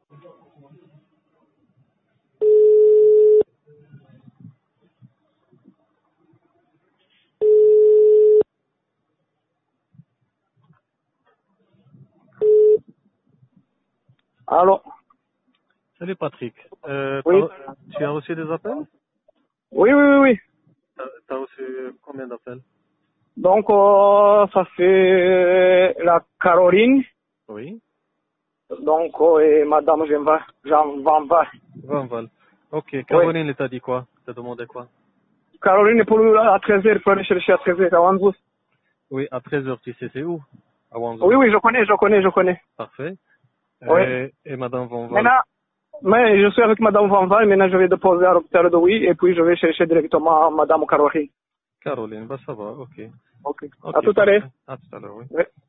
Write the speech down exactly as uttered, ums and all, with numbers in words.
Allô? Salut Patrick. Euh, Oui. t'as- tu as reçu des appels? Oui, oui, oui, oui. T'as t'as reçu combien d'appels? Donc, euh, ça fait la Caroline. Oui. Donc, euh, et Madame Jean Van Jean Van Val. Van Val. Ok. Oui. Caroline, elle t'a dit quoi? T'as demandé quoi? Caroline, pour à treize heures, il faut aller chercher à treize heures à Wandsworth. Oui, à treize heures, tu sais c'est où? À Wandsworth. Oui, oui, je connais, je connais, je connais. Parfait. Oui. Et, et Madame Van Val? Maintenant, mais je suis avec Madame Van Val, maintenant je vais déposer à l'hôpital de Oui, et puis je vais chercher directement Madame Caroline. Caroline, bah ça va, ok. Ok. À Ok, tout à l'heure. parfait. À tout à l'heure, oui. Oui.